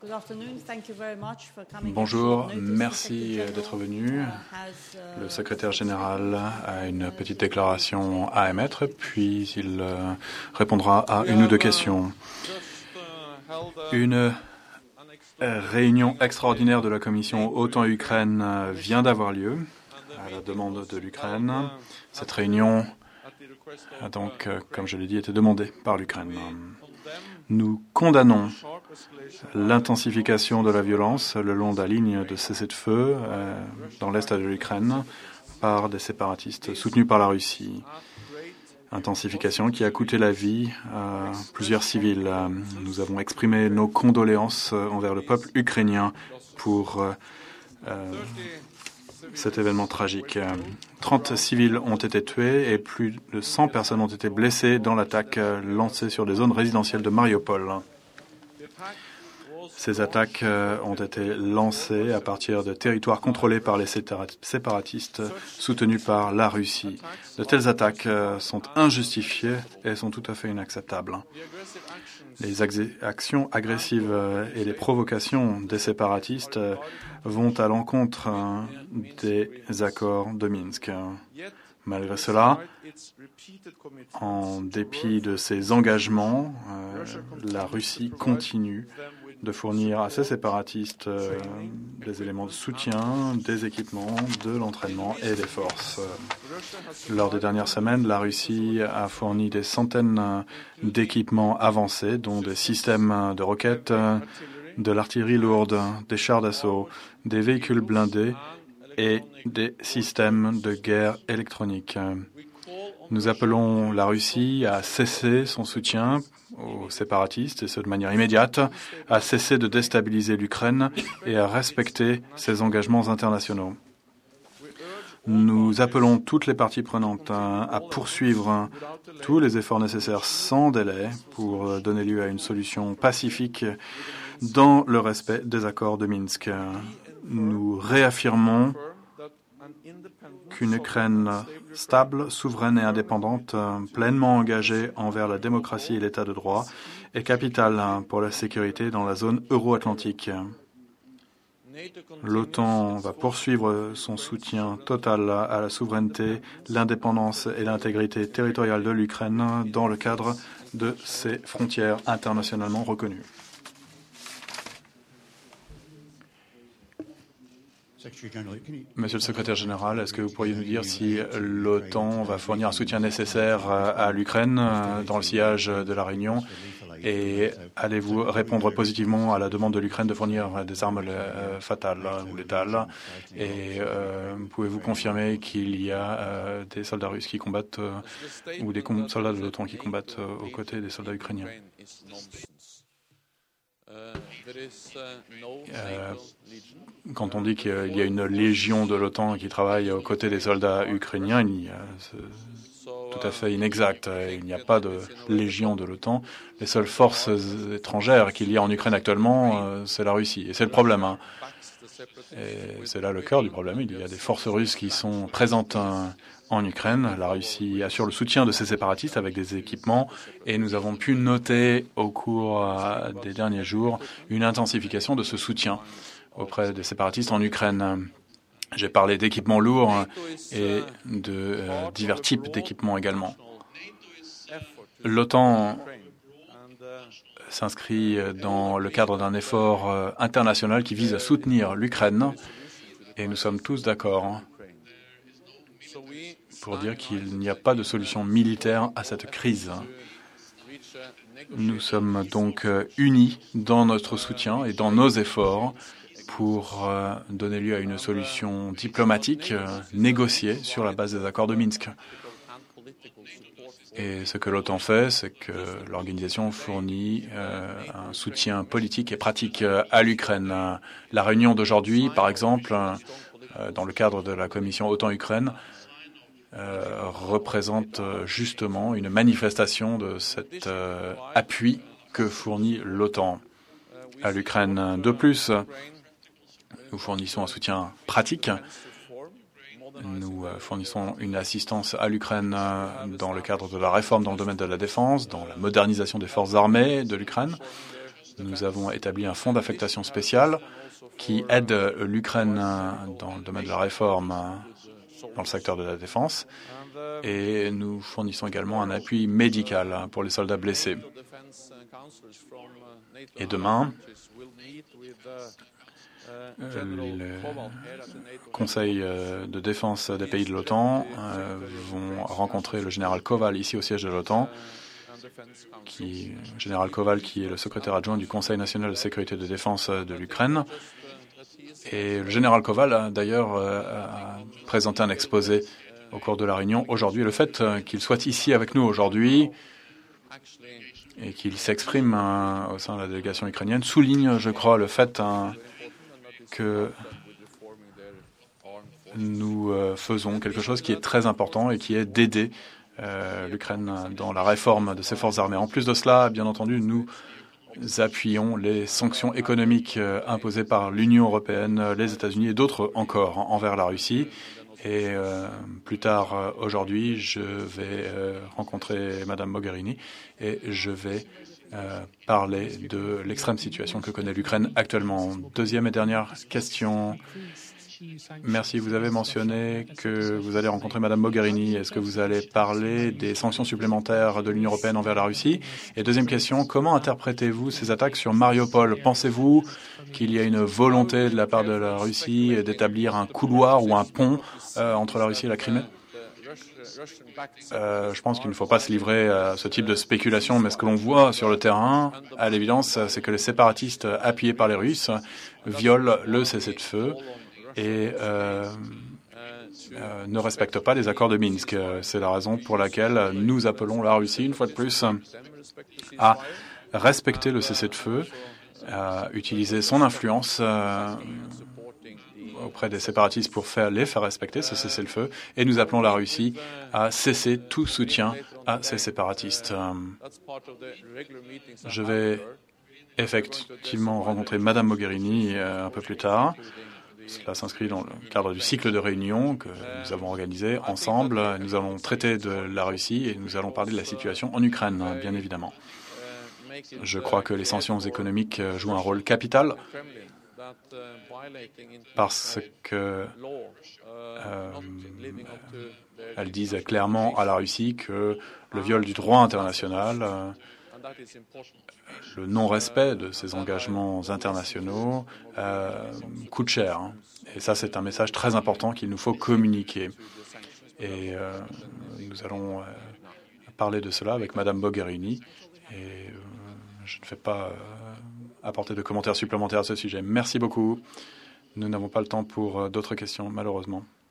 Bonjour, merci d'être venu. Le secrétaire général a une petite déclaration à émettre, puis il répondra à une ou deux questions. Une réunion extraordinaire de la commission OTAN-Ukraine vient d'avoir lieu à la demande de l'Ukraine. Cette réunion a donc, comme je l'ai dit, été demandée par l'Ukraine. Nous condamnons l'intensification de la violence le long de la ligne de cessez-le-feu dans l'est de l'Ukraine par des séparatistes soutenus par la Russie. Intensification qui a coûté la vie à plusieurs civils. Nous avons exprimé nos condoléances envers le peuple ukrainien pour cet événement tragique. 30 civils ont été tués et plus de 100 personnes ont été blessées dans l'attaque lancée sur des zones résidentielles de Mariupol. Ces attaques ont été lancées à partir de territoires contrôlés par les séparatistes soutenus par la Russie. De telles attaques sont injustifiées et sont tout à fait inacceptables. Les actions agressives et les provocations des séparatistes vont à l'encontre des accords de Minsk. Malgré cela, en dépit de ces engagements, la Russie continue de fournir à ces séparatistes des éléments de soutien, des équipements, de l'entraînement et des forces. Lors des dernières semaines, la Russie a fourni des centaines d'équipements avancés, dont des systèmes de roquettes, de l'artillerie lourde, des chars d'assaut, des véhicules blindés et des systèmes de guerre électronique. Nous appelons la Russie à cesser son soutien aux séparatistes, et ce de manière immédiate, à cesser de déstabiliser l'Ukraine et à respecter ses engagements internationaux. Nous appelons toutes les parties prenantes à poursuivre tous les efforts nécessaires sans délai pour donner lieu à une solution pacifique dans le respect des accords de Minsk. Nous réaffirmons qu'une Ukraine stable, souveraine et indépendante, pleinement engagée envers la démocratie et l'état de droit, est capitale pour la sécurité dans la zone euro-atlantique. L'OTAN va poursuivre son soutien total à la souveraineté, l'indépendance et l'intégrité territoriale de l'Ukraine dans le cadre de ses frontières internationalement reconnues. Monsieur le secrétaire général, est-ce que vous pourriez nous dire si l'OTAN va fournir un soutien nécessaire à l'Ukraine dans le sillage de la Réunion? Et allez-vous répondre positivement à la demande de l'Ukraine de fournir des armes fatales ou létales? Et pouvez-vous confirmer qu'il y a des soldats russes qui combattent ou des soldats de l'OTAN qui combattent aux côtés des soldats ukrainiens? Quand on dit qu'il y a une légion de l'OTAN qui travaille aux côtés des soldats ukrainiens, c'est tout à fait inexact. Il n'y a pas de légion de l'OTAN. Les seules forces étrangères qu'il y a en Ukraine actuellement, c'est la Russie. Et c'est le problème. Et c'est là le cœur du problème. Il y a des forces russes qui sont présentes en Ukraine. La Russie assure le soutien de ces séparatistes avec des équipements et nous avons pu noter au cours des derniers jours une intensification de ce soutien auprès des séparatistes en Ukraine. J'ai parlé d'équipements lourds et de divers types d'équipements également. L'OTAN s'inscrit dans le cadre d'un effort international qui vise à soutenir l'Ukraine et nous sommes tous d'accord pour dire qu'il n'y a pas de solution militaire à cette crise. Nous sommes donc unis dans notre soutien et dans nos efforts pour donner lieu à une solution diplomatique négociée sur la base des accords de Minsk. Et ce que l'OTAN fait, c'est que l'organisation fournit un soutien politique et pratique à l'Ukraine. La réunion d'aujourd'hui, par exemple, dans le cadre de la commission OTAN-Ukraine, représente justement une manifestation de cet appui que fournit l'OTAN à l'Ukraine. De plus, nous fournissons un soutien pratique. Nous fournissons une assistance à l'Ukraine dans le cadre de la réforme dans le domaine de la défense, dans la modernisation des forces armées de l'Ukraine. Nous avons établi un fonds d'affectation spéciale qui aide l'Ukraine dans le domaine de la réforme dans le secteur de la défense. Et nous fournissons également un appui médical pour les soldats blessés. Et demain, le Conseil de défense des pays de l'OTAN vont rencontrer le général Kowal ici au siège de l'OTAN, général Kowal qui est le secrétaire adjoint du Conseil national de sécurité et de défense de l'Ukraine. Et le général Kowal, d'ailleurs, a présenté un exposé au cours de la réunion aujourd'hui. Le fait qu'il soit ici avec nous aujourd'hui et qu'il s'exprime au sein de la délégation ukrainienne souligne, je crois, le fait que nous faisons quelque chose qui est très important et qui est d'aider l'Ukraine dans la réforme de ses forces armées. En plus de cela, bien entendu, nous appuyons les sanctions économiques imposées par l'Union européenne, les États-Unis et d'autres encore envers la Russie. Et plus tard aujourd'hui, je vais rencontrer Madame Mogherini et je vais parler de l'extrême situation que connaît l'Ukraine actuellement. Deuxième et dernière question. Merci. Vous avez mentionné que vous allez rencontrer Madame Mogherini. Est-ce que vous allez parler des sanctions supplémentaires de l'Union européenne envers la Russie? Et deuxième question, comment interprétez-vous ces attaques sur Mariupol? Pensez-vous qu'il y a une volonté de la part de la Russie d'établir un couloir ou un pont entre la Russie et la Crimée? Je pense qu'il ne faut pas se livrer à ce type de spéculation, mais ce que l'on voit sur le terrain, à l'évidence, c'est que les séparatistes appuyés par les Russes violent le cessez-le-feu et ne respectent pas les accords de Minsk. C'est la raison pour laquelle nous appelons la Russie, une fois de plus, à respecter le cessez-le-feu, à utiliser son influence auprès des séparatistes pour les faire respecter ce cessez-le-feu, et nous appelons la Russie à cesser tout soutien à ces séparatistes. Je vais effectivement rencontrer Madame Mogherini un peu plus tard. Cela s'inscrit dans le cadre du cycle de réunions que nous avons organisé ensemble. Nous allons traiter de la Russie et nous allons parler de la situation en Ukraine, bien évidemment. Je crois que les sanctions économiques jouent un rôle capital parce que elles disent clairement à la Russie que le viol du droit international, le non-respect de ces engagements internationaux coûte cher. Et ça, c'est un message très important qu'il nous faut communiquer. Et nous allons parler de cela avec Madame Mogherini. Et je ne vais pas apporter de commentaires supplémentaires à ce sujet. Merci beaucoup. Nous n'avons pas le temps pour d'autres questions, malheureusement.